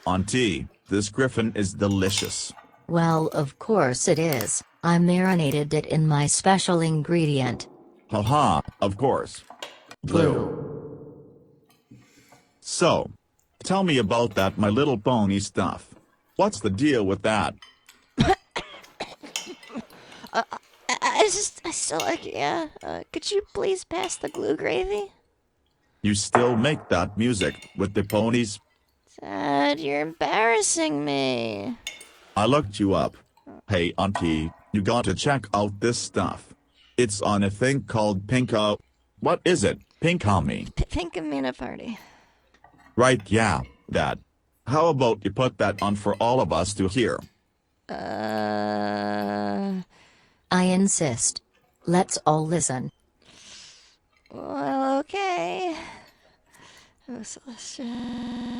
Auntie, this griffin is delicious. Well, of course it is. I marinated it in my special ingredient. Haha, of course. Blue. So, tell me about that My Little Pony stuff. What's the deal with that? I still like, yeah. Could you please pass the glue gravy? You still make that music with the ponies? Dad, you're embarrassing me. I looked you up. Hey auntie, you gotta check out this stuff. It's on a thing called Pinko. What is it? Pinkami. Pinkamena party. Right, yeah, Dad. How about you put that on for all of us to hear? I insist. Let's all listen. Well, okay. Oh, Celestia.